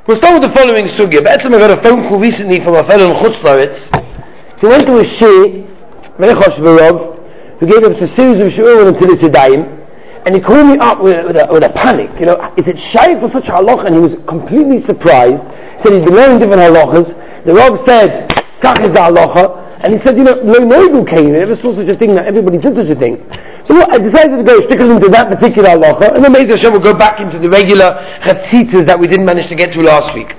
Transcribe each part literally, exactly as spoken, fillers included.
We'll start with the following sugya. But I got a phone call recently from a fellow in Chutz La'aretz. He went to a shir, very choshev Rav, who gave us a series of shiurim until his yadayim, and he called me up with, with, a, with a panic. You know, is it shy for such a halacha? And he was completely surprised. He said he's been learning different halachas. The Rav said, "Kach is the halacha." And he said, you know, no noidu came. I never saw such a thing that everybody did such a thing. So look, I decided to go stick into that particular halacha, and then maybe Hashem will go back into the regular chatzitas that we didn't manage to get to last week.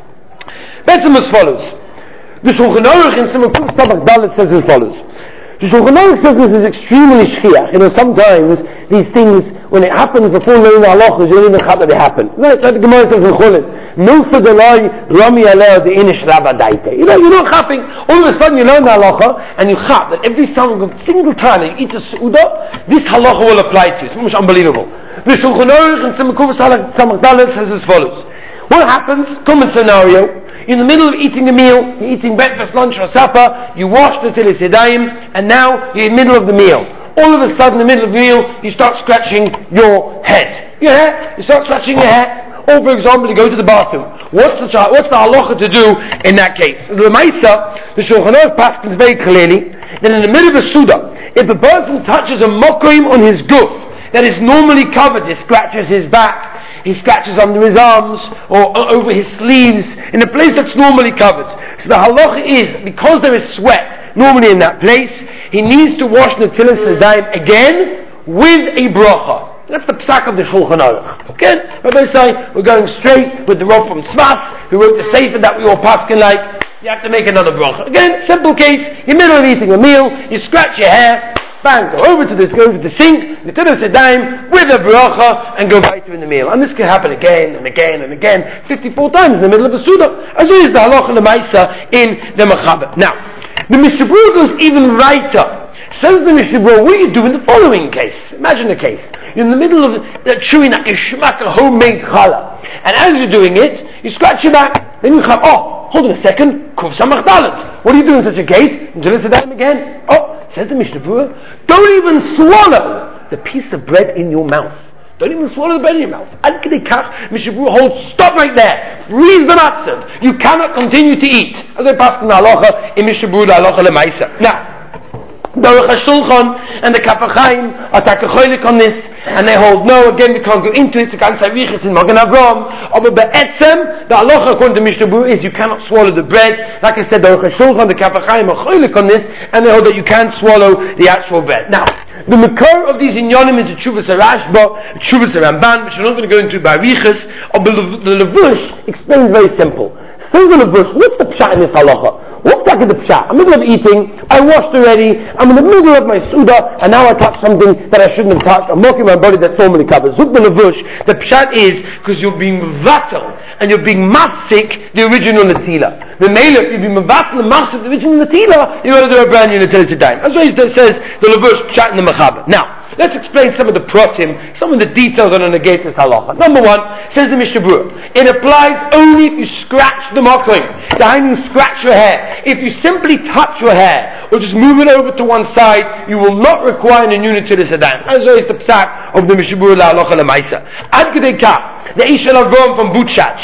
Betzim as follows. The Shulchan Aruch in Simon Kuf Samach Dalet says as follows. The Shulchan Aruch says this is extremely shchiach. You know, sometimes these things, when it happens before learning the halachas, you don't even know that they happen. Right, like the Gemara says in Chulin, Milfa delay Rami aleh the inish rabadaite. You know, you're not chapping. All of a sudden you learn the halacha and you chap that every single single time that you eat a su'udah, this halacha will apply to you. It's almost unbelievable. The Shulchan Aruch in Simon Kuf Samach Dalet says as follows. What happens? Common scenario. In the middle of eating a meal, you're eating breakfast, lunch, or supper, you wash the tilis yadayim, and now you're in the middle of the meal. All of a sudden, in the middle of the meal, you start scratching your head. Your hair, you start scratching your hair. Or, for example, you go to the bathroom. What's the what's the halacha to do in that case? The Maisa, the Shulchan Aruch passes very clearly that in the middle of a suda, if a person touches a mokoim on his guf that is normally covered, he scratches his back, he scratches under his arms or over his sleeves in a place that's normally covered. So the halacha is, because there is sweat normally in that place, he needs to wash the tilis yadayim again with a bracha. That's the psak of the Shulchan Aruch. Okay? Rabbi say we're going straight with the Rav from Tzfas who wrote the sefer that we all paskin like. You have to make another bracha. Again, simple case. You're in the middle of eating a meal, you scratch your hair. Bang, go over to this, go over to the sink, the tilis yadayim with a bracha, and go right to in the meal. And this can happen again and again and again, fifty-four times in the middle of a suda. As well as the halacha l'maisa in the mechaber. Now, the Mishnah Berurah goes even righter. Says the Mishnah Berurah, what do you do in the following case? Imagine a case. You're in the middle of uh, chewing a shmak, a homemade challah. And as you're doing it, you scratch your back, then you come, oh, hold on a second, kuf samach dalet. What do you do in such a case? Tilis yadayim again. Oh, says the Mishnah Berurah, don't even swallow the piece of bread in your mouth. Don't even swallow the bread in your mouth. Ad kedei kach, Mishnah Berurah holds, stop right there. Freeze the matzav. You cannot continue to eat. As I pass in the halacha, in Mishnah Berurah, the halacha l'maisa. Now, the Aruch HaShulchan and the Kaf HaChaim are takecholik on this, and they hold, no, again, we can't go into it, it's a ganz harichis in Magen Avraham, but be'etzem, the halacha according to Mishnah Berurah is you cannot swallow the bread. Like I said, the Aruch HaShulchan, the Kaf HaChaim are cholik on this, and they hold that you can't swallow the actual bread. Now, the makor of these inyonim is the Tshuvas HaRashba, the Tshuvas HaRamban, which we're not going to go into by Riches, but the Levush explains very simple. Say the Levush, what's the pshat in this halacha? What's that in the pshat? I'm in the middle of eating, I washed already, I'm in the middle of my suda, and now I touch something that I shouldn't have touched. I'm walking my body that's normally covered. Zuk the Levush, the pshat is because you're being vatal, and you're being masik the original netila. The male, if you're being vatal and masik the original netila, you've got to do a brand new netila today. That's why it says the Levush pshat in the mechaber. Now, let's explain some of the protim, some of the details on a negate this halacha. Number one, says the Mishnah Berurah, it applies only if you scratch the mokoim. The time you scratch your hair. If you simply touch your hair, or just move it over to one side, you will not require a new tilis yadayim. As always the psak of the Mishnah Berurah la halacha l'maisa. Ad kedei kach, the Ish Avram from Butchach,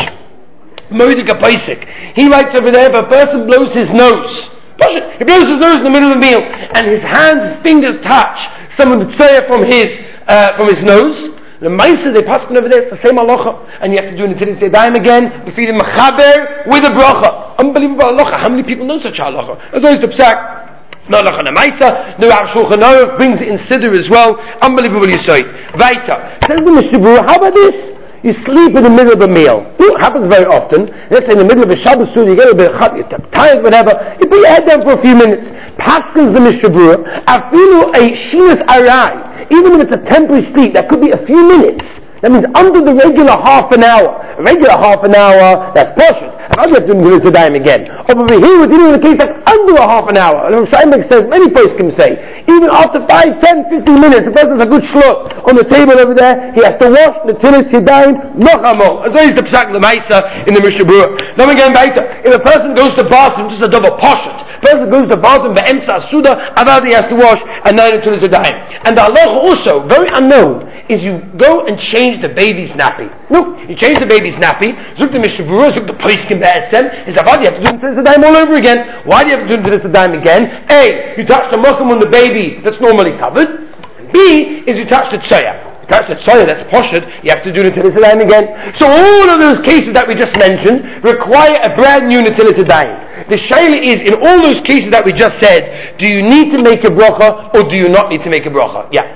Moedik HaPosek, he writes over there, if a person blows his nose, he blows his nose in the middle of the meal, and his hands, his fingers touch some of the tzayah from his uh, from his nose. The Maisa they pass over there, it's the same halacha, and you have to do an tilis yadayim again, before the mechaber with a bracha. Unbelievable halacha. How many people know such halacha? As always the psak. No halacha na Maisa. The Rav Shulchan Aruch brings it in Siddur as well. Unbelievable you say. Vaita says the Mishnah Berurah, how about this? You sleep in the middle of a meal. It happens very often. Let's say in the middle of a Shabbos suda, you get a bit hot, you're tired, whatever. You put your head down for a few minutes. Paskins the Mishnah Berurah, afilu a shinas arai, even if it's a temporary sleep, that could be a few minutes. That means under the regular half an hour. A regular half an hour, that's partial. And I'll get to do the time again. Over here, we're dealing with a case that's under a half an hour. And Steinbeck says, many places can say, even after five, ten, fifteen minutes, the person's a good shlok on the table over there, he has to wash the tilis yadayim, nochamo. As well as the psak l'maisa in the Mishnah Berurah. Now we're going back to, if a person goes to the bathroom, just a double poshet. Person goes to the bathroom, be'emsa suda, about he has to wash, and nine tilis yadayim. And the halacha also, very unknown, is you go and change the baby's nappy. No, you change the baby's nappy, zuk the Mishnah Berurah, zuk the Poskim Be'etzem, is about you have to do Netilas Yadayim all over again. Why do you have to do Netilas Yadayim again? A, you touch the mokum on the baby that's normally covered. B, is you touch the tzoya. You touch the tzoya that's poshut, you have to do Netilas Yadayim again. So all of those cases that we just mentioned require a brand new Netilas Yadayim. The shayla is, in all those cases that we just said, do you need to make a bracha or do you not need to make a bracha? Yeah.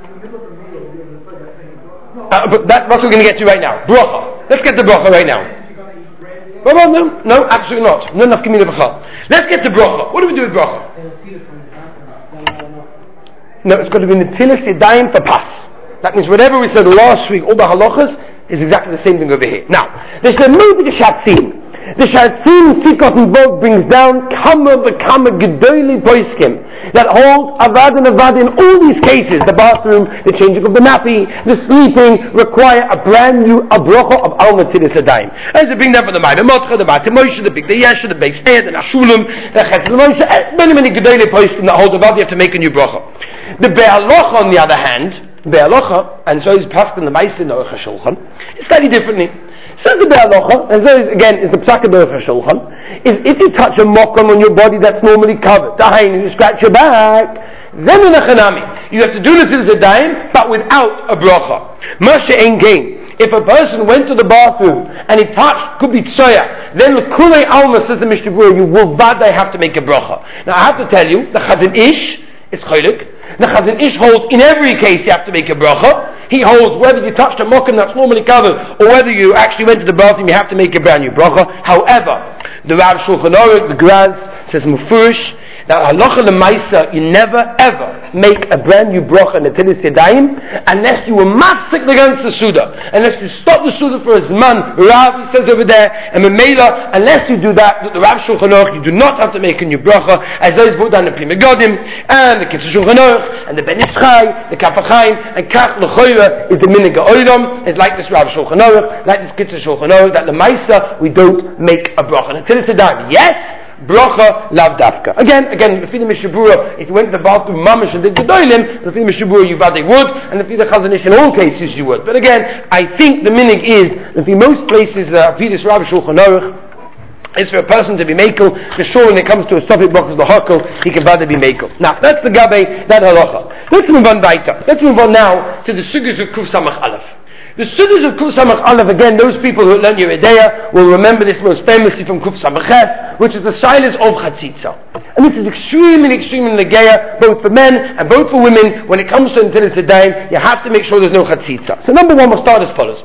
Uh, but that's what we're going to get to right now. Bracha. Let's get the bracha right now. No, no, no, no, absolutely not. No enough community bracha. Let's get to bracha. What do we do with bracha? No, it's got to be Netilas Yadayim for pas. That means whatever we said last week, all the halachas, is exactly the same thing over here. Now, there's the movie the shatzim. The shatzim Sikot and Bog brings down kama v'kama gedoili poiskim that hold avad and avad in all these cases. The bathroom, the changing of the nappy, the sleeping require a brand new a bracha of al Netilas Yadayim. As they bring down from the Ma'aber Motcha, the Bate Moshe, the Big the Yesha, the Beis Ed, the Nashulim, the Chetzel Moshe, many many gedoili poiskim that hold avad. You have to make a new bracha. The Be'alocha, on the other hand, Be'alocha, and so is passed in the Ma'aser Aruch HaShulchan, it's slightly differently. Says the Be'alocha, and so is, again is the Psak Aruch HaShulchan, is if you touch a mokum on your body that's normally covered, dahainu, you scratch your back, then in a chanami, you have to do Netilas Yadayim, but without a bracha. Moshe ein gain. If a person went to the bathroom and he touched, could be tzoya, then the kulei alma, says the Mishnah Berurah, you will vaday have to make a bracha. Now I have to tell you, the Chazon Ish is chaylik. The Chazon Ish holds in every case you have to make a bracha. He holds whether you touched a mokum that's normally covered or whether you actually went to the bathroom, you have to make a brand new bracha. However, the Rav Shulchan Aruch, the Graz, says mufurish that halacha l'maisa, you never ever make a brand new bracha in Netilas Yadayim unless you were mafsik against the suda, unless you stop the suda for his man. Rav, he says over there, and Memela, unless you do that, the Rav Shulchan Aruch, you do not have to make a new bracha, as those brought down the Pri Megadim and the Kitzur Shulchan Aruch and the Ben Ish Chai, the Kaf HaChaim, and Kach L'Choyra is the Minig HaOlam, is like this Rav Shulchan Aruch, like this Kitzur Shulchan Aruch, that l'maisa we don't make a bracha. Netilas Yadayim, yes. Bracha lav dafka. Again, again, Lefi the Mishnah Berurah, if you went to the bathroom mamish and did gedolim, Lefi the Mishnah Berurah you vade would, and Lefi the Chazon Ish in all cases you would. But again, I think the minig is, Lefi most places, uh, Vidis Rav Shulchan Aruch, is for a person to be mekel, for sure when it comes to a sofik brachas l'hakel, he can vade be mekel. Now, that's the gabe, that halacha. Let's move on weiter. Let's move on now to the sugis of Kuf Samach Aleph. The students of Kuf Samach Aleph, again, those people who learn Yeridea will remember this most famously from Kuf Samach Ches, which is the silence of Chatzitza. And this is extremely, extremely legeya, both for men and both for women. When it comes to Netilas Yadayim, you have to make sure there's no Chatzitza. So number one, we'll start as follows.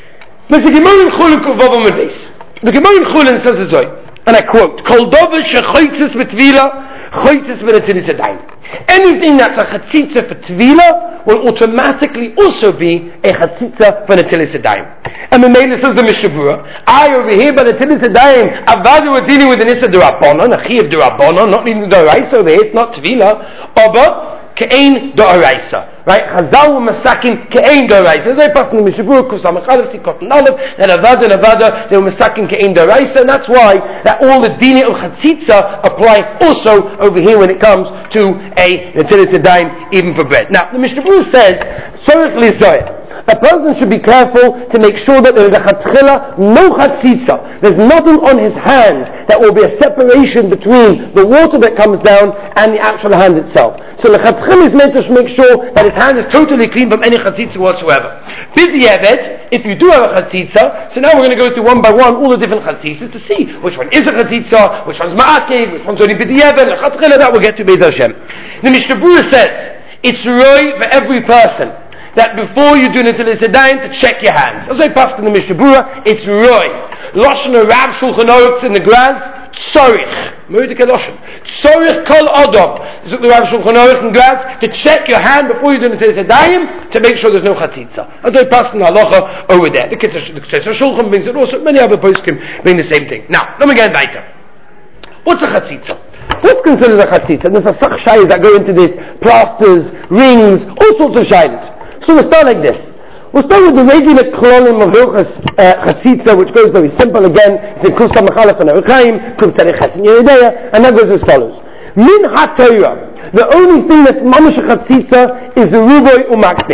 The Gemara in Chulin Kuvavam Medbeis. The Gemara in Chulin says as well, and I quote, Kol dover shechoitzis v'tvila, choitzis v'Netilas Yadayim. Anything that's a chatzitza for tvila will automatically also be a chatzitza for Netilas Yadayim. And the Mele says the Mishnah Berurah, I over here by Netilas Yadayim, avadu are dealing with an issa d'Rabbanan, a chiyav d'Rabbanan, not needing d'Oraisa over here, it's not tvila, but ke'ein d'Oraisa. Right? Chazal u'masakin ke'ein d'Oraisa. As I pass in the Mishnah Berurah, Kuf Samach Aleph, Sikot and Aleph, and avada and avada, they were masakin ke'ein d'Oraisa, and that's why that all the dini of chatzitza apply also over here when it comes to a Netilas Yadayim, even for bread. Now, the Mishnah Berurah says, Sorech lizoyah. A person should be careful to make sure that there is a chatchila, no chatzitza. There's nothing on his hands that will be a separation between the water that comes down and the actual hand itself. So the chatchila is meant to make sure that his hand is totally clean from any chatzitza whatsoever. B'diavad, if you do have a chatzitza, so now we're going to go through one by one all the different chatzitzas to see which one is a chatzitza, which one's ma'akev, which one's only b'diavad, the chatchila, that we'll get to Beis Hashem. The Mishnah Berurah says, it's roi for every person that before you do Netilas Yadayim to check your hands. As I passed in the Mishnah Berurah, it's roi. Lashon Rav Shulchan Aruch in the Graz, tzorich. Moedik Lashon. Tzorich kol odom. This is the Rav Shulchan Aruch in Graz, to check your hand before you do Netilas Yadayim to make sure there's no chatzitza. As I passed in the halacha over there. The Kitzur Shulchan brings it also, many other poskim bring the same thing. Now, let me get weiter. What's a chatzitza? What's considered a chatzitza? And there's a sach shayes that go into this, plasters, rings, all sorts of shayes. So we'll start like this. We'll start with the regular klolim of Hilchas Chatzitza, which goes very simple again. It's in Kuf Samach Aleph and Aruch Chaim, Kuf Tzarech Ches and Yeridea, and that goes as follows. Min HaTorah, the only thing that's mamash Chatzitza is the ruboy umakbid.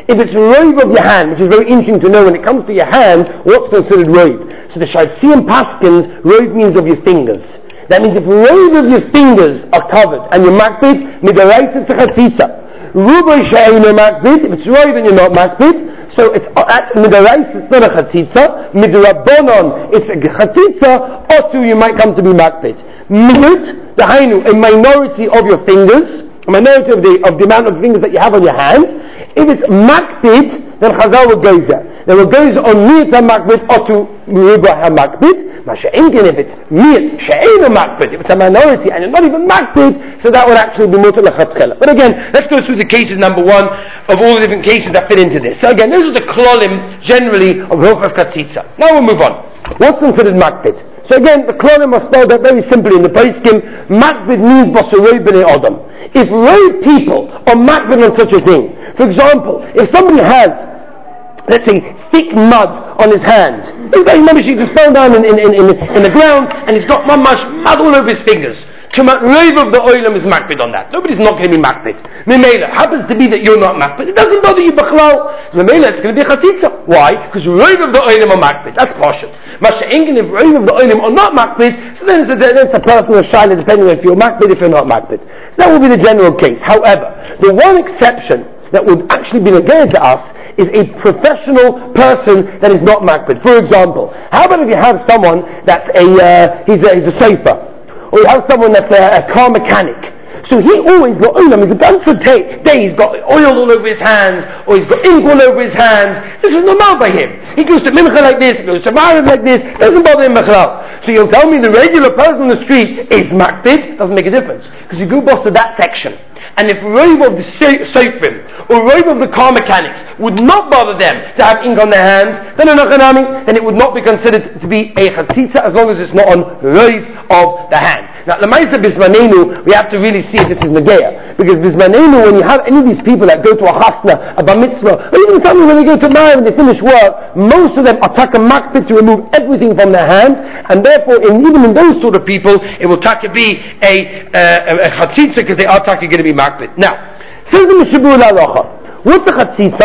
If it's roiv of your hand, which is very interesting to know when it comes to your hand, what's considered roiv? So the Shadsiim Paskins, roiv means of your fingers. That means if roiv of your fingers are covered and you're makbid, midaraisa it's a chatzitza. Rubai she'eino makbid, if it's roiv and you're not makbid, so it's at midaraisa it's not a chatzitza. Midrabbonon it's a chatzitza, or two you might come to be makbid. Miut, the hainu, a minority of your fingers, a minority of the of the amount of fingers that you have on your hand. If it's makbid, then Chazal will go there. Then it goes on miyat ha-makbid or to ruba ha-makbid. Masha'inkin, if it's miyat she'eino makbid, if it's a minority and you're not even makbid, so that would actually be mutar lechatchila. But again, let's go through the cases, number one, of all the different cases that fit into this. So again, those are the klolim, generally, of Hilchos Chatzitza. Now we'll move on. What's considered makbid? So again, the klolim are spelled out very simply in the Poskim. Makbid means basaroy b'nei adam. If roy people are makbid on such a thing, for example, if somebody has, let's say, thick mud on his hand, maybe he just fell down in, in, in, in the ground and he's got much mud all over his fingers. Roiv of the oilam is makbid on that. Nobody's not going to be makbid. Memela happens to be that you're not makbid. It doesn't bother you b'chlal. Memela it's going to be chatzitza. Why? Because roiv of the oilam are makbid. That's partial. Masha'inkin, if roiv of the oilam are not makbid, so then it's a, it's a personal shaila depending on if you're makbid, if you're not makbid. So that will be the general case. However, the one exception that would actually be negated to us is a professional person that is not makbid. For example, how about if you have someone that's a uh, he's a he's a sofer, or you have someone that's a, a car mechanic. So he always got olam. He's a ganze day. He's got oil all over his hands, or he's got ink all over his hands. This is normal by him. He goes to mincha like this, he goes to Marav like this. Doesn't bother him b'chlal. So you'll tell me the regular person on the street is makbid? Doesn't make a difference because you go boss to that section. And if roiv of the sofrim or roiv of the car mechanics would not bother them to have ink on their hands, then then it would not be considered to be a chatzitza as long as it's not on roiv of the hand. Now, l'maisa bismanenu, we have to really see if this is negeya, because bismanenu, when you have any of these people that go to a chasna, a bar mitzvah, or even something when they go to Ma'ariv and they finish work, most of them are taka makbid to remove everything from their hand, and therefore, in, even in those sort of people, it will taka be a uh, a chatzitza because they are taka going to be makbid. Now, says the Mishabur La'alacha, what's a chatzitza?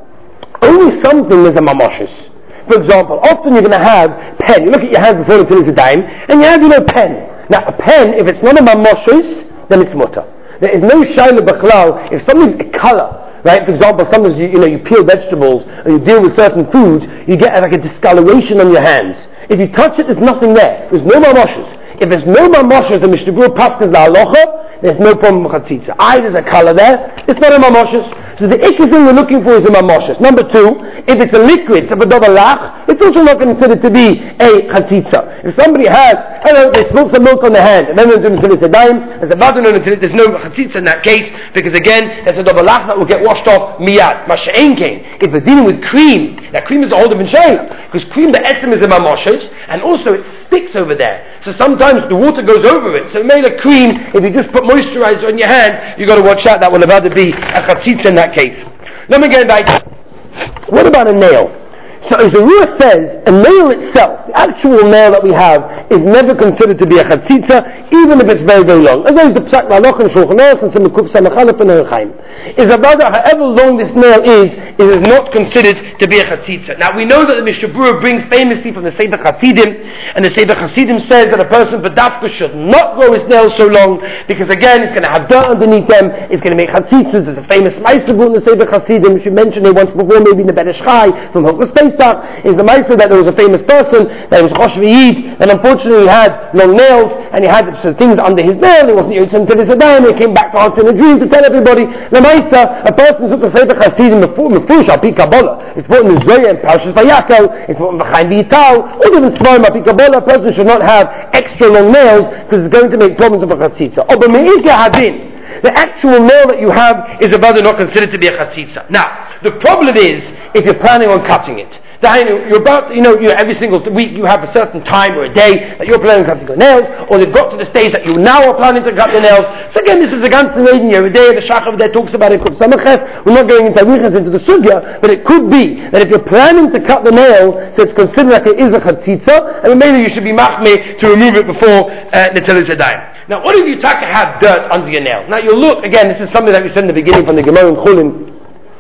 Only something is a mamoshes. For example, often you're going to have pen. You look at your hands before until it's a dime, and you have, you know, pen. Now, a pen, if it's not a mamoshes, then it's mutter. There is no shayla b'chlal. If something's a color, right? For example, sometimes you, you know you peel vegetables or you deal with certain foods, you get like a discoloration on your hands. If you touch it, there's nothing there. There's no mamoshes. If there's no mamoshes, the Mishnah Berurah passes la'alocha, there's no problem with chatzitza. I, there's a color there, it's not a mamoshes. So the ikka thing we're looking for is a mamoshes. Number two, if it's a liquid, it's a lach, it's also not considered to be a chatzitza. If somebody has, I don't know, they spill some milk on their hand, and then they're doing a daim, there's a badun until there's no chatzitza in that case, because again, there's a lach that will get washed off miyad. Masha'en kain. If we're dealing with cream, that cream is a whole different shayla, because cream, the etzem is a mamoshes, and also it sticks over there. So sometimes the water goes over it. So made a cream, if you just put moisturizer on your hand, you've got to watch out, that will about to be a chatzitza in that case. Let me get back. What about a nail? So as the Ruach says, a nail itself, the actual nail that we have, is never considered to be a chatzitza, even if it's very, very long. As always, the psak la'aloch and shulchan aruch and some kuf samachalef and Chaim is about however long this nail is, it is not considered to be a chatzitza. Now we know that the Mishnah Berurah brings famously from the Sefer Chasidim, and the Sefer Chasidim says that a person b'dafka should not grow his nails so long, because again, it's going to have dirt underneath them, it's going to make chatzitzas. There's a famous ma'aser in the Sefer Chasidim, which we mentioned here once before, maybe in the Beresh Chai, from Hilchos Pesach, is the ma'aser that there was a famous person that was Chosh V'Yid, and unfortunately he had long nails, and he had some things under his nail, he wasn't using until his Adayim, he came back to us in a dream to tell everybody, the ma'aser, a person who's the Sefer Chasidim, Mefush, Al-Pi Kabbalah, it's brought in the Zohar and Parshas Vayakel, it's brought in V'chaim V'yital, all different Svarim, Al-Pi Kabbalah, a person should not have extra long nails, because it's going to make problems of a chatzitza. Oh, but me'ika hadin, the actual nail that you have is about not considered to be a chatzitza. Now, the problem is, if you're planning on cutting it, you're about, you know, you every single week you have a certain time or a day that you're planning on cutting your nails, or they've got to the stage that you now are planning to cut your nails. So again, this is a ganze reading every day. The Shachar there talks about it. We're not going into into the sugya, but it could be that if you're planning to cut the nail, so it's considered like it is a chatzitza, and maybe you should be machmeh to remove it before Netilas Yadayim. Now, what if you taka have dirt under your nail? Now, you'll look again. This is something that we said in the beginning from the Gemara in Chulin.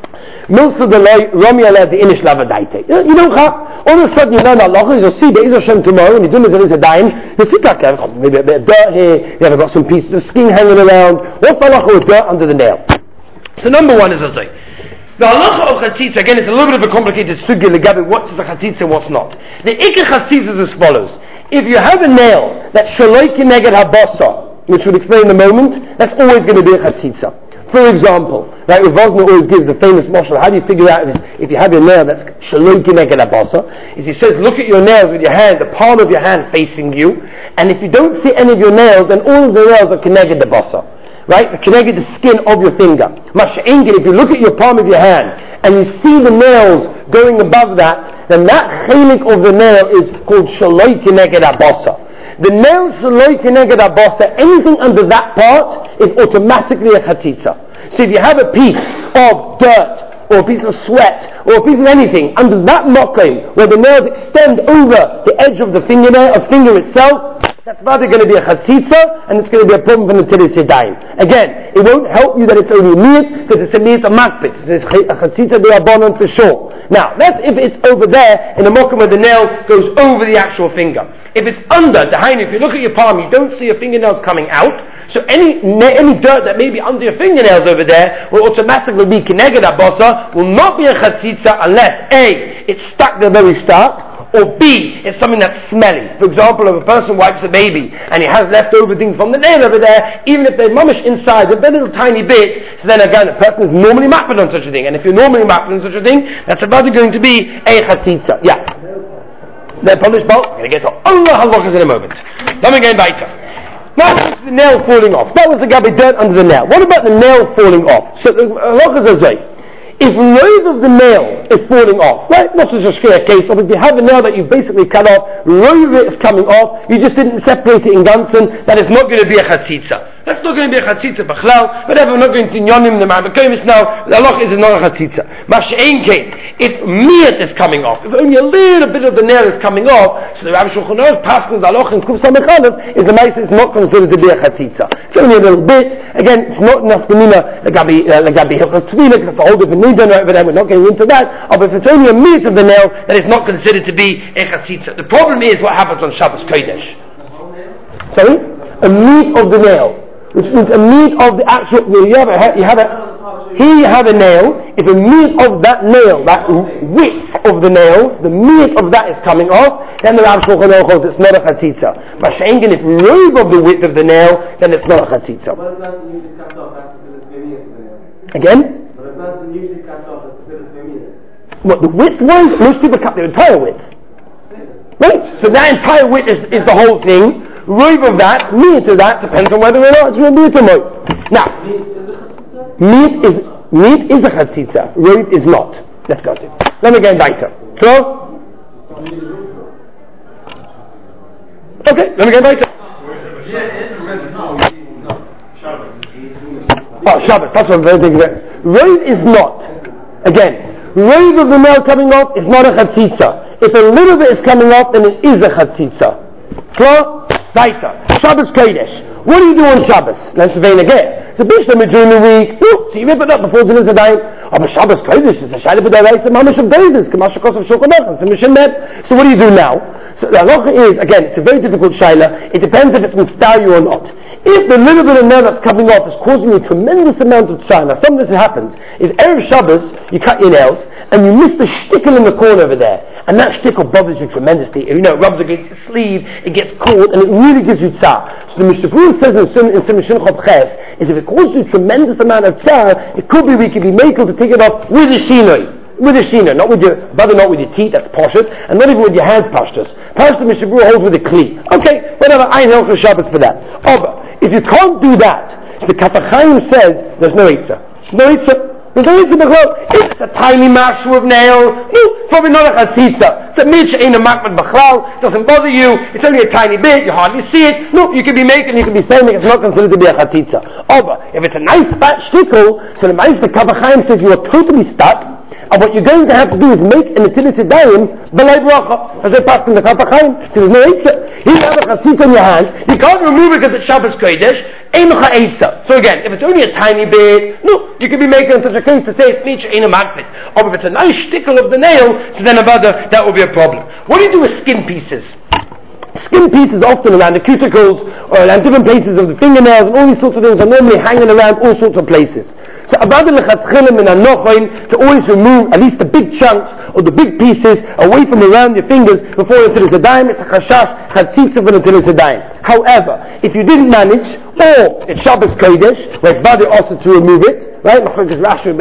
Milsa Delay, Rami Alad, the Inish Lavadaite. You don't have, all of a sudden you learn Allah, you'll see Be'ez Hashem tomorrow, when you're doing the Zadaim, you'll see like, maybe a bit of dirt here, you have got some pieces of skin hanging around. What's the halacha with dirt under the nail? So number one is I say, the halacha of chatzitza, again, it's a little bit of a complicated sugya legabe, what's a chatzitza and what's not. The ikar chatzitza is as follows. If you have a nail that's shaloi kineged habasa, which we'll explain in a moment, that's always going to be a chatzitza. For example, right, Vosna always gives the famous mashal. How do you figure out if, if you have your nail that's shaloi kineged habasa? Is he says, look at your nails with your hand, the palm of your hand facing you, and if you don't see any of your nails, then all of the nails are kineged habasa. Right? Kineged the skin of your finger. Masha'ingin, if you look at your palm of your hand, and you see the nails going above that, then that chelik of the nail is called shaloi kineged habasa. The nail shaloi kineged habasa, anything under that part is automatically a chatzitza. So if you have a piece of dirt, or a piece of sweat, or a piece of anything under that mokai, where the nails extend over the edge of the fingernail, of finger itself, that's rather going to be a chatzitza, and it's going to be a problem for the Netilas Yadayim. Again, it won't help you that it's only miyat, because it's a miyat a makbet. It's a chatzitza d'Rabbanan for sure. Now, that's if it's over there, in the mokum where the nail goes over the actual finger. If it's under, the hainu, if you look at your palm, you don't see your fingernails coming out, so any any dirt that may be under your fingernails over there will automatically be kineged habasa, will not be a chatzitza unless A, it's stuck there very stark, or B, it's something that's smelly. For example, if a person wipes a baby and he has leftover things from the nail over there, even if they're mamish inside, a little tiny bit, so then again, a person is normally makbid on such a thing. And if you're normally makbid on such a thing, that's about going to be a chatzitza. Yeah. They're polished bolt. I'm going to get to Allah halachas in a moment. Let me go weiter. Now, that's the nail falling off. That was the gabi dirt under the nail. What about the nail falling off? So the halachas are saying, if rows of the nail is falling off, right? Not such a clear case of if you have a nail that you basically cut off, rows of it is coming off, you just didn't separate it in ganzen, that is not going to be a chatzitza. That's not going to be a chatzitza b'chlal, whatever, we're not going to nyonim the ma'abekomis now, the halach is not a chatzitza. Mash'ein kein, if miyat is coming off, if only a little bit of the nail is coming off, so the Rabbi Shulchan Aruch passes the halach in Kuf Samechalev, is the ma'aseh is not considered to be a chatzitza. It's only a little bit, again, it's not enough to mean a gabi hilchas tefillah, because it's a whole different nidon over there, we're not going into that, but if it's only a minute of the nail, then it's not considered to be a chatzitza. The problem is what happens on Shabbos Kodesh. Sorry? A meat of the nail, which means a meat of the actual, you have a, you have a, here you have a nail, if a meat of that nail, that width of the nail, the meat of that is coming off, then the Rav Shulchan Aruch holds it's not a chatzitza. But Shengen, if robe of the width of the nail, then it's not a chatzitza. Again? What the width was? Most people cut the entire width. Right? So that entire width is, is the whole thing. Robe of that, meat of that, depends on whether or not it's going to be a tomoy. Now, meat is meat is a chatzitza. Robe is not. Let's go to it. Let me get weiter. So? Okay, let me get weiter. Oh, Shabbos, that's what I'm very thinking about. Robe is not. Again, robe of the nail coming off is not a chatzitza. If a little bit is coming off, then it is a chatzitza. Klar? Weiter. Shabbos Kodesh. What do you do on Shabbos? Let's vein again. So Bishlam during the week, oh, so you rip it up before dinner today. Oh, but Shabbos Kodesh is a Shaila B'Daraisa Mamash of Dozes, Kamash Kos of Shulchan Aruch, so what do you do now? So the halacha is, again, it's a very difficult Shaila. It depends if it's mitzdayu or not. If the little bit of nail that's coming off is causing you a tremendous amount of tzara, now something that happens is Erev Shabbos, you cut your nails, and you miss the shtickle in the corner over there, and that shtickle bothers you tremendously. You know, it rubs against your sleeve, it gets caught, and it really gives you tzara. So the Mishnah Berurah says in Simon Shinchot Ches, is if it causes you a tremendous amount of tzara, it could be we could be makel to take it off with a shinoi. With a shina, not with your, rather not with your teeth, that's poshut, and not even with your hands, pashtus. Pashtus, Mishnah Berurah holds with a kli. Okay, whatever, I know for Shabbos for that. But if you can't do that, the Kaf HaChaim says, there's no Eitzah. There's no Eitzah. There's no Eitzah b'chlal. If it's a tiny mashu of nail, no, probably not a chatzitza. It's a mitch, ain't a makbad b'chlal, doesn't bother you, it's only a tiny bit, you hardly see it. No, you can be making, you can be saying it's not considered to be a chatzitza. But if it's a nice fat shtickle, so the Ma'aseh Kaf HaChaim says you are totally stuck, And what you're going to have to do is make an Netilas Yadayim b'lei bracha. As they pass in the Kaf HaChaim, there's no Eitzah. You have a chatzitza in your hand, you can't remove it because it's Shabbos Kodesh, ain't no Eitzah. So again, if it's only a tiny bit, no, you could be making such a case to say it's Mitzvah, ain't a magnet. Or if it's a nice shtickle of the nail, so then about the, that will be a problem. What do you do with skin pieces? Skin pieces often around the cuticles or around different places of the fingernails and all these sorts of things are normally hanging around all sorts of places. So about the lechatchilim and anochoin to always remove at least the big chunks or the big pieces away from around your fingers before the Netilas Yadayim. It's a chashash chatzitza for the Netilas Yadayim. However, if you didn't manage, or it's Shabbos Kodesh where it's body also to remove it, right? I'm not getting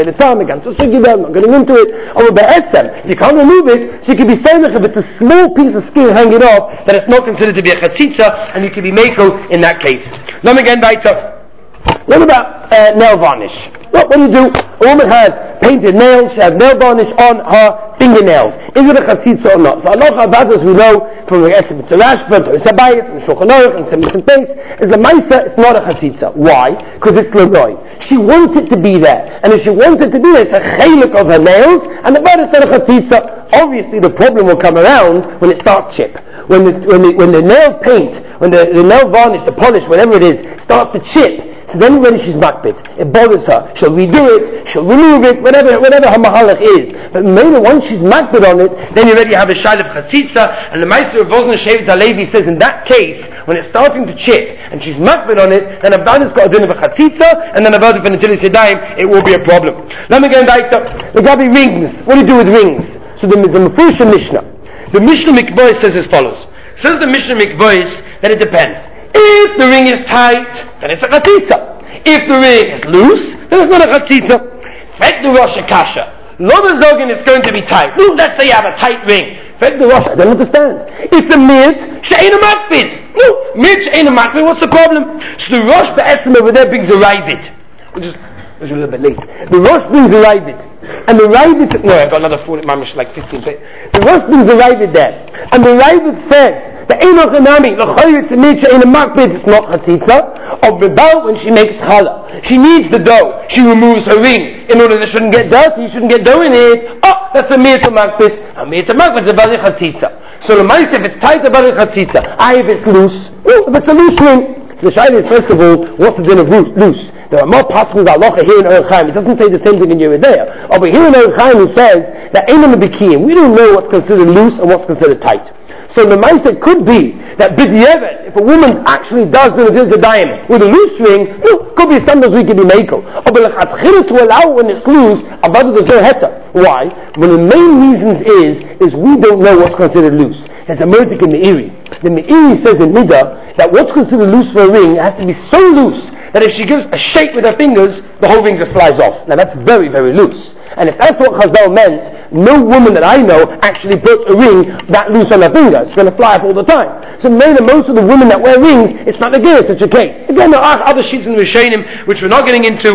into it. Or be'etzem, if you can't remove it, so you can be saying that if it's a small piece of skin hanging off, that it's not considered to be a chatzitza, and you can be meko in that case. Let me again weiter. What about uh, nail varnish? What, what do you do? A woman has painted nails, she has nail varnish on her fingernails. Is it a chatzitza or not? So Allah Chabad, as we know from the Esem Tzarashba, to Isabayis, and Shulchan Aruch, and Semis and Beis, is the Maisa, it's not a chatzitza. Why? Because it's Leroy. She wants it to be there. And if she wants it to be there, it's a chalik of her nails, and the bad is not a chatzitza. Obviously the problem will come around when it starts chip. When the, when the, when the nail paint, when the, the nail varnish, the polish, whatever it is, starts to chip, so then already she's makbid. It bothers her. She'll redo it, she'll remove it, whatever whatever her mahalach is. But maybe once she's makbid on it, then you already have a shayla of chatzitza, and the Meister of Vosna Shevet HaLevi says in that case, when it's starting to chip, and she's makbid on it, then Abban's got a din of a chatzitza, and then Abban for Netilas Yadayim, it will be a problem. Let me go back to the Gabi rings. What do you do with rings? So the, the Mefusha Mishnah. The Mishnah Mikvois says as follows. Says the Mishnah Mikvois that it depends. If the ring is tight, then it's a chatzitza. If the ring is loose, then it's not a chatzitza. Fek the Rosh Akasha. Loma Zogan is going to be tight. No, let's say you have a tight ring. Fek the Rosh, I don't understand. It's a mid, she'ein a makbid. No, mid, she'ein a makbid, what's the problem? So the Rosh Be'etzim over there brings a ravid. Which is, which is a little bit late. The Rosh brings a ravid. And the ravid, no, I've got another four, mamish like fifteen. The Rosh brings a ravid there. And the ravid says, the Einoch Enami, the Choyet Tzimit, in a makbid, it's not chatzitza. Or Rebel, when she makes challah, she needs the dough. She removes her ring in order that it shouldn't get dirty, you shouldn't get dough in it. Oh, that's a mir to makbid. A mir to makbid is a bali chatzitza. So the mice, if it's tight, a bali chatzitza. I, if it's loose, oh, if it's a loose ring. So the shayla is, first of all, what's the din of loose? There are more passages halacha here in Orach Chaim. It doesn't say the same thing in Yeridea. Over here in Orach Chaim, it says that Einam Bikiyim. We don't know what's considered loose and what's considered tight. So the mindset could be that b'diavad, if a woman actually does the Netilas Yadayim with a loose ring, no, could be sometimes we could be mako. Or b'lechatchila to allow when it's loose, abadu there's no heta. Why? One of the main reasons is is we don't know what's considered loose. There's a murdik in Meiri. The Meiri says in Midah that what's considered loose for a ring has to be so loose that if she gives a shake with her fingers, the whole ring just flies off. Now that's very, very loose. And if that's what Chazal meant, no woman that I know actually puts a ring that loose on her finger. It's going to fly up all the time. So maybe most of the women that wear rings, it's not again such a case. Again, there are other sheets in the Rishonim, which we're not getting into.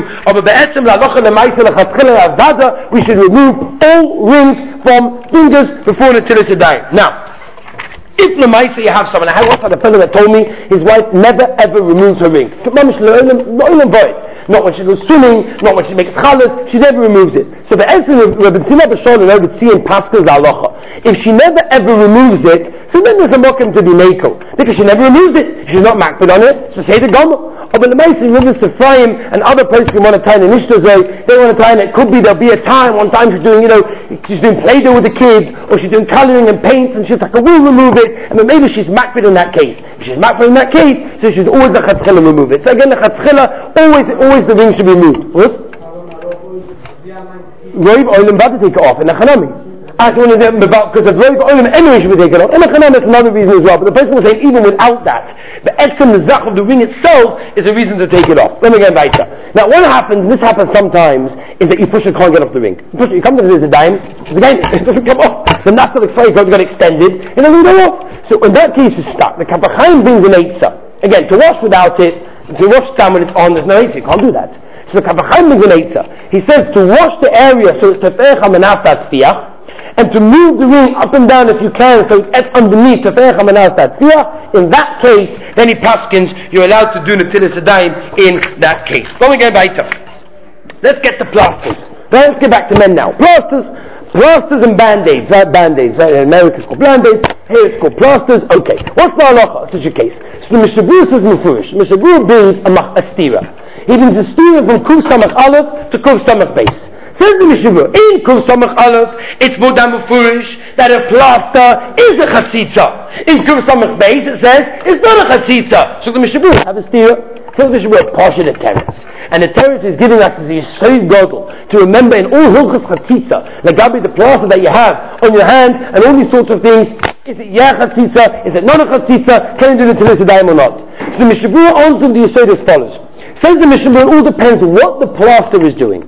We should remove all rings from fingers before the Netilas Yadayim. Now, if Lamaisa you have someone, I once had a fellow that told me his wife never ever removes her ring. Not when she goes swimming, not when she makes chalas, she never removes it. So the answer of Rabbi Tzina B'Shon and Rabbi Tzia in Pascha's halacha, if she never ever removes it, so then there's a mokum to be meko. Because she never removes it, she's not makbid on it, so say the gomer. Or but the Ma'aseh Rivers Ephraim and other places who want to tie in Nishtazoi, they want to tie in it. Could be there'll be a time, one time she's doing, you know, she's doing Play-Doh with the kids, or she's doing colouring and paints, and she's like, we'll remove it, and then maybe she's makbid in that case. If she's makbid in that case, so she's always the chatzchila remove it. So again, the chatzchila, always, always the ring should be moved. What? Roiv Oilim Bad to take it off, in the Chanami. Because of Roiv Oilim anyway should be taken off. In the Chanami, that's another reason as well, but the person was saying even without that, the etzem, the zach of the ring itself is a reason to take it off. Let me get back to now what happens, this happens sometimes, is that you push it, can't get off the ring. You push it, you come to the dime, again, it doesn't come off. The nasal excited got extended, and then we go off. So in that case, it's stuck. The Kaf HaChaim brings an eitzah. Again, to wash without it, to wash down when it's on, there's no eitzah. You can't do that. So the Kaf HaChaim brings an eitzah. He says to wash the area so it's tefecha menas tatzfiach, and to move the ring up and down if you can, so it's underneath tefecha menas tatzfiach. In that case, then he paskins, you're allowed to do Netilas Yadayim in that case. Let me get back to. Let's get to plasters. Let's get back to men now. Plasters. plasters and band-aids, right? Band-aids, right? In America it's called band-aids, here it's called plasters. Okay, what's the halacha in such a case? So the Mishnah Berurah says Mefurish. Mishnah Berurah brings a, mach, a stira. He brings a stira from Kuf Samach Aleph to Kuf Samach Beis. Says the Mishnah Berurah, in Kuf Samach Aleph, it's Bodam Mefurish that a plaster is a chatzitza. In Kuf Samach Beis it says it's not a chatzitza. So the Mishnah Berurah have a stira. So the Mishnah Berurah partial the teretz. And the teretz is giving us the Yisrael Godel to remember in all Hilchos Chatzitza, like Gabi, the plaster that you have on your hand, and all these sorts of things. Is it yeah Chatzitza? Is it not a Chatzitza? Can you do the Telis Yadayim or not? So the Mishnah Berurah answers the Yisrael as follows. Says the Mishnah Berurah, it all depends what the plaster is doing.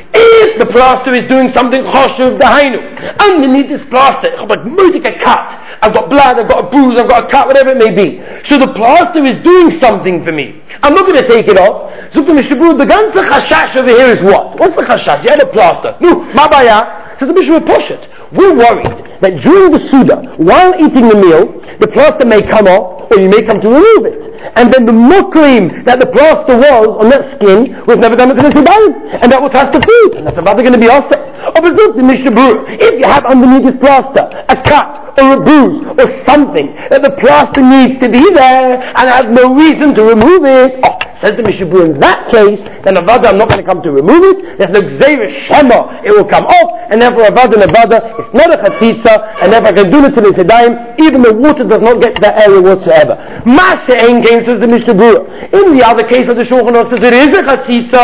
If the plaster is doing something choshev dahainu, underneath this plaster, I've got a cut, I've got blood, I've got a bruise, I've got a cut, whatever it may be. So the plaster is doing something for me. I'm not going to take it off. So the Mishnah Berurah, the ganze chashash over here is what? What's the chashash? You had a plaster. No, mabaya. So the Mishnah Berurah push it. We're worried that during the Suda, while eating the meal, the plaster may come off, or you may come to remove it. And then the mukrim that the plaster was on that skin was never done until it's dying, and that will touch the food, and that's about going to be offset. Or the Mishnah Berurah, if you have underneath this plaster a cut or a bruise or something that the plaster needs to be there and has no reason to remove it, oh, says the Mishnah Berurah, in that case, then avada, I'm not going to come to remove it. There's no gzeira shema, it will come off, and therefore avada and avada, it's not a chatzitza, and therefore I can do it till it's a dime, even the water does not get to that area whatsoever. Masha ein came, says the Mishnah Berurah. In the other case of the Shulchan Aruch says it is a chatzitza.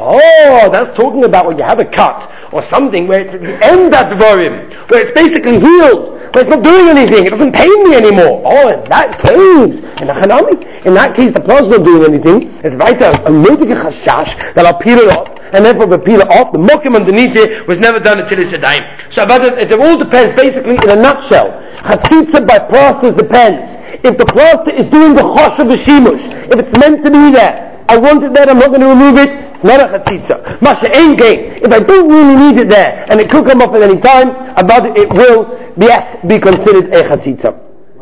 Oh, that's talking about when you have a cut or something where it's at the end of dvarim, where it's basically healed, where it's not doing anything, it doesn't pain me anymore. Oh, in that case, in the Hanami, in that case the plaster's not doing anything. It's weiter a nötige chashash that I'll peel it off, and therefore the peel it off, the mokim underneath it was never done until it's a dime. So but it, it all depends, basically, in a nutshell. Chatzitza by plasters depends. If the plaster is doing the choshev v'shimush, if it's meant to be there, I want it there, I'm not going to remove it, it's not a chatzitza. Masha ein gain. If I don't really need it there, and it could come off at any time, about it, it will, yes, be considered a chatzitza.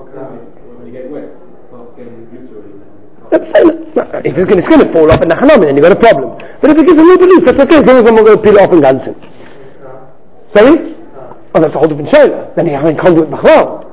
If it's going to fall off in the Hanami, then you've got a problem. But if it gives a little loose, that's okay, as long as I'm not going to peel it off in Gansen. Sorry? Oh, that's a whole different shayla. Then he can't do it b'chlal.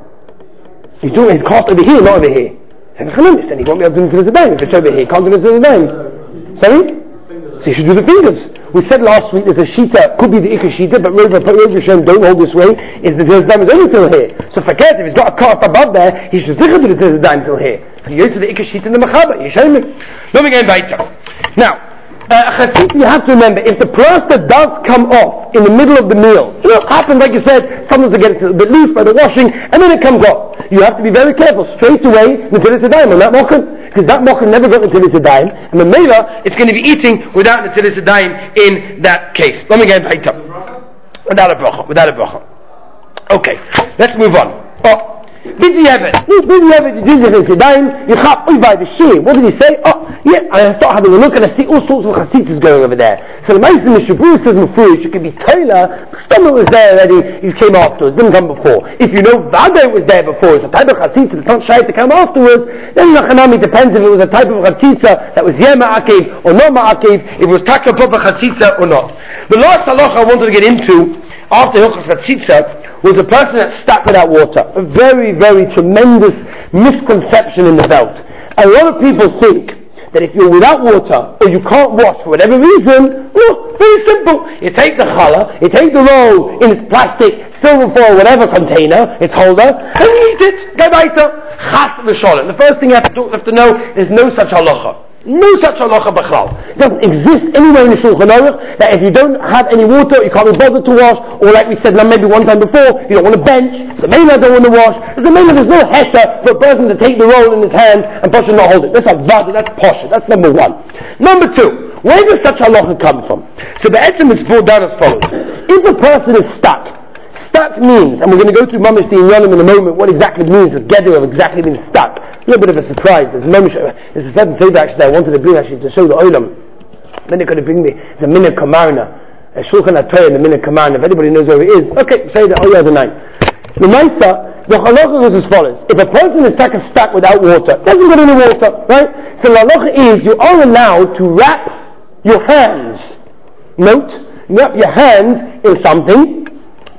He's doing his cast over here, not over here. So in Hanami, then he won't be able to do it to the dime. If it's over here, he can't do it to the dime. Sorry? So you should do the fingers. We said last week there's a shita, could be the ikka shita, but Rav Hashem don't hold this way, is the dime is only till here. So forget, if he's got a cast above there, he should zikr do the dime till here. You go to the ikka shita in the machaba, you show me. Let me go weiter. Now, uh, you have to remember, if the plaster does come off in the middle of the meal, you know, it happens, like you said, sometimes they get it a bit loose by the washing, and then it comes off. You have to be very careful, straight away, until it's a dime on that mochen, because that mochen never got until it's a dime, and the mela, it's going to be eating without until it's a dime in that case. Let me go weiter. Without a bracha, without a bracha. Okay, let's move on. Oh. Did you have it? Did you have it? Did you have it? You chap by the shir. What did he say? Oh, yeah, I start having a look and I see all sorts of chassitas going over there. So the Ma'aser Mishnah Berurah says Mefurish, it could be Taylor, the stomach was there already, he came afterwards, didn't come before. If you know Vada was there before, it's a type of chassita that's not shy to come afterwards, then the Hanami depends if it was a type of chassita that was yeah ma'akev or not ma'akev, if it was taka proper chassita or not. The last halacha I wanted to get into, after Hilchos Chatzitza, was a person that's stuck without water. A very, very tremendous misconception in the belt. A lot of people think that if you're without water, or you can't wash for whatever reason, no, very simple. You take the challah, you take the roll in its plastic, silver foil, whatever container, its holder, and you eat it. Go weiter. Chas v'sholem. The first thing you have to, talk, have to know is no such halacha. No such halacha b'chlal. It doesn't exist anywhere in the Shulchan Aruch that if you don't have any water, you can't be bothered to wash, or like we said maybe one time before, you don't want to bench, so maybe I don't want to wash. There's a maybe there's no hesha for a person to take the roll in his hand and push and not hold it. That's a vadi, that's posher. That's number one. Number two, where does such halacha come from? So the etzem is brought down as follows. If a person is stuck, stuck means, and we're going to go through Mamish the Inyanim in a moment, what exactly it means, the gather of exactly being stuck. A little bit of a surprise. There's, Mamish, there's a certain Seder actually I wanted to bring actually to show the Olam. Then they're going to bring me the Minna Kamarna, a Shulchan Atoya in the Minna Kamarna. If anybody knows where it is, okay, say that, oh yeah, the nine. The Maisa, the halacha is as follows. If a person is stuck, stuck without water, doesn't get any water, right? So the halacha is you are allowed to wrap your hands. Note, wrap your hands in something,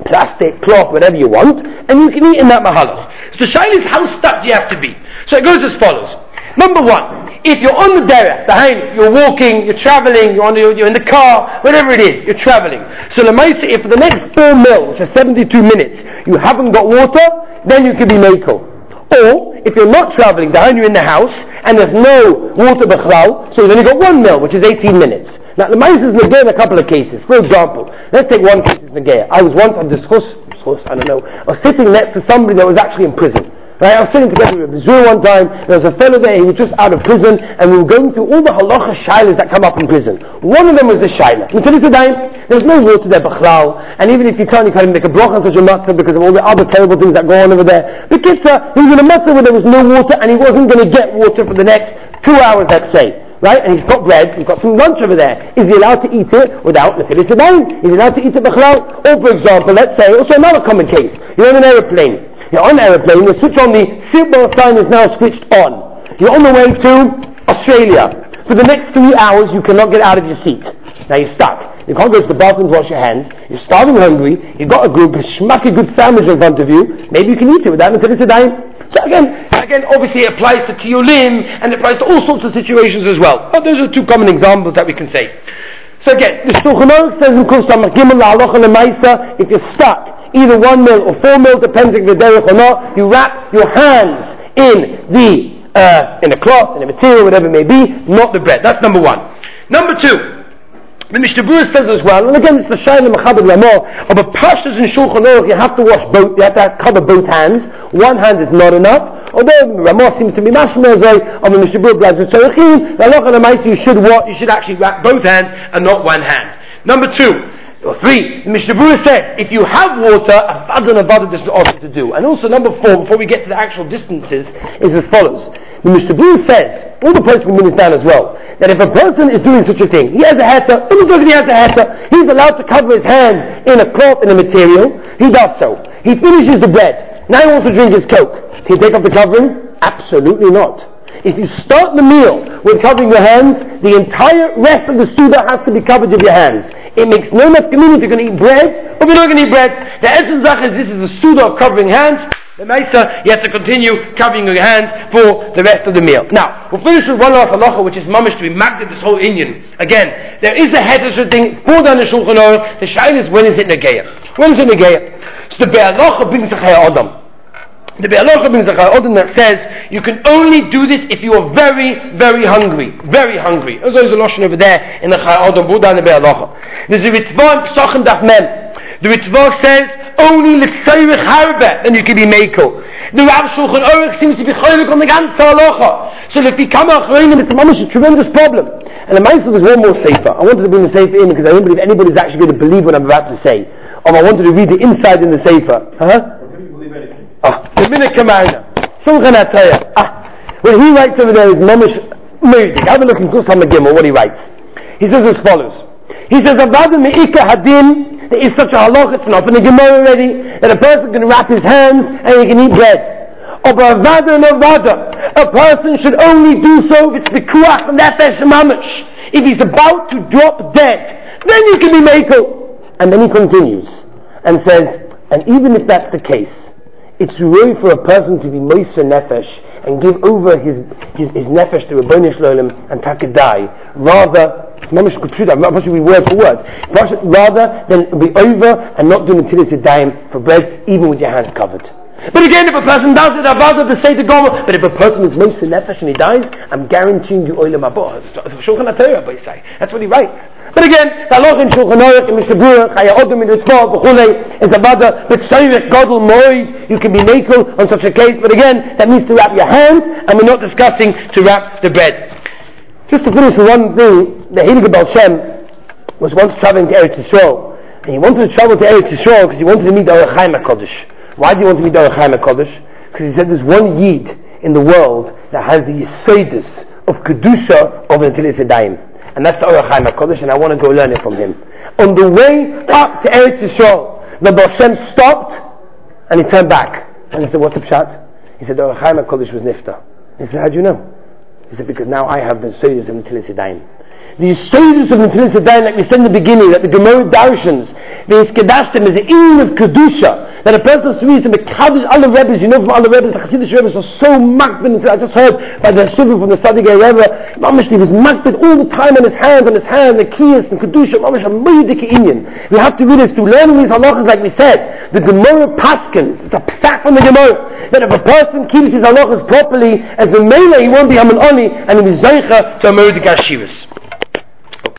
plastic, cloth, whatever you want, and you can eat in that mahalach. So the shaila is, how stuck do you have to be? So it goes as follows. Number one, if you're on the derech, you're walking, you're traveling, you're, on the, you're in the car, whatever it is, you're traveling. So Lamaisa, if for the next four mil, which is seventy-two minutes, you haven't got water, then you can be mekel. Or, if you're not traveling, you're in the house, and there's no water b'chlal, so you've only got one mil, which is eighteen minutes. Now, the Lamaisa is negay in a couple of cases. For example, let's take one case as negay. I was once on discuss, discuss, I don't know, I was sitting next to somebody that was actually in prison. Right, I was sitting together with Missouri one time, there was a fellow there, he was just out of prison, and we were going through all the halacha shailas that come up in prison. One of them was the shaila. There's no water there, b'chlal, and even if you can't, you can't even make a bracha on such a matzah because of all the other terrible things that go on over there. The kitzah, he was in a matzah where there was no water, and he wasn't going to get water for the next two hours, let's say. Right? And he's got bread, he's got some lunch over there. Is he allowed to eat it without netilas yadayim? Is he allowed to eat it b'chlal? Or for example, let's say, also another common case, you're on an aeroplane. You're on an aeroplane, the switch on the seatbelt sign is now switched on. You're on the way to Australia. For the next three hours, you cannot get out of your seat. Now you're stuck. You can't go to the bathroom to wash your hands. You're starving hungry. You've got a good, schmack a good sandwich in front of you. Maybe you can eat it without netilas yadayim. So again, again, obviously it applies to tiyulim, and it applies to all sorts of situations as well. But those are two common examples that we can say. So again, the Shulchan Aruch says in Kuf Samach Gimel La'alocha Lemaisa, if you're stuck, either one mil or four mil, depending if you're derech or not, you wrap your hands in the uh, in a cloth, in a material, whatever it may be, not the bread. That's number one. Number two, the Mishnah Berurah says as well, and again it's the Shaila Mechabed Lamor, of a pashtus in Shulchan Aruch, you have to wash both, you have to cover both hands. One hand is not enough. Although Ramah seems to be mashmazai of the Mishnah Berurah Blaz Tzorechim, the halacha l'maisa you should what you should actually wrap both hands and not one hand. Number two. Or three, the Mishnah Berurah says, if you have water, avada and avada does not ask you to do. And also number four, before we get to the actual distances, is as follows. The Mishnah Berurah says, all the places can mean this down as well, that if a person is doing such a thing, he has a heter, if he has a heter, he's allowed to cover his hands in a cloth, in a material, he does so. He finishes the bread. Now he wants to drink his Coke. Can he take off the covering? Absolutely not. If you start the meal with covering your hands, the entire rest of the Suda has to be covered with your hands. It makes no nafkamina if you're going to eat bread or if you're not going to eat bread. The essence is this is a Suda of covering hands. The Maisa, you have to continue covering your hands for the rest of the meal. Now, we'll finish with one last halacha, which is mamish to be magded this whole Indian. Again, there is a hedger thing, it's poured down the Shulchan Aruch. The shaila is when is it negeya? When is it negeya? So the Be'alacha brings the Chaya Adam. The Be'alacha brings a Chayodin that says you can only do this if you are very, very hungry. Very hungry. There's always a lotion over there in the Chayodin, brought down the Be'alacha. There's a Ritzvah in Pesachim Daf Mem. The Ritzvah says only l'tzayrich harbe, then you can be mekel. The Rav Shulchan Aruch seems to be chaylik on the ganze halacha. So if you come out chaylim, it's a mamish, a tremendous problem. And the Ma'aseh was one more sefer. I wanted to bring the sefer in because I don't believe anybody's actually going to believe what I'm about to say. Or I wanted to read the inside in the sefer. Huh? Ah, the minute Kamarna. Shulchan Ataya. Ah, when he writes over there is mamish music. Have a look in Kusam Gimel, what he writes. He says as follows. He says, Avada me'ika hadin, there is such a halach, it's not in the Gemara already, that a person can wrap his hands and he can eat bread. Or Avada and Avada, a person should only do so if it's the kuach and nefesh mamish. If he's about to drop dead, then you can be mekel. And then he continues and says, and even if that's the case, it's really for a person to be moiser nefesh and give over his his, his nefesh to Rebbeinu Shalom and takadai, rather, I'm not supposed to be word for word, rather than be over and not doing netilas yadayim for bread, even with your hands covered. But again, if a person does it, I'd rather to say to God, but if a person is moiser nefesh and he dies, I'm guaranteeing you oilam haba. Shulchan Atayah, I say. That's what he writes. But again, the halacha in Shulchan Aruch, in Mishnah Berurah, Chaya Adam in Ritzvah, B'chulei, is about the B'tzayrich Gadol Moed, you can be mekel on such a case, but again, that means to wrap your hands, and we're not discussing to wrap the bread. Just to finish with one thing, the Heilige Baal Shem was once traveling to Eretz Yisrael, and he wanted to travel to Eretz Yisrael because he wanted to meet the Orach Chaim HaKadosh. Why do you want to meet the Orach Chaim HaKadosh? Because he said there's one Yid in the world that has the Yesodus of Kedusha of netilas yadayim. And that's the Orach Chaim HaKadosh, and I want to go learn it from him. On the way up to Eretz Yisrael, the Baal Shem stopped, and he turned back. And he said, what's the pshat? He said, the Orach Chaim HaKadosh was nifta. He said, how do you know? He said, because now I have the Yesodus of netilas yadayim. The Yesodus of netilas yadayim, like we said in the beginning, that the Gemara Darshans, Ve'is kedashtem is the in of kedusha. That a person of Swedes and Mekadosh, all the Rebbes, you know from all the Rebbes, the Hasidic Rebbes are so makbid. I just heard by the Shiva from the Sadiq Rebbe, Mamash, he was makbid all the time on his hands, on his hands, the Kiyas and Kedusha, Mamash, a Moedik Inyan. We have to realize, to learn these halachas, like we said, the Gemara Paskins, it's a psak from the Gemara, that if a person keeps his halachas properly, as a Mele, he won't be Haman Oni, and he is Zeicha to a Moedik Ashivas.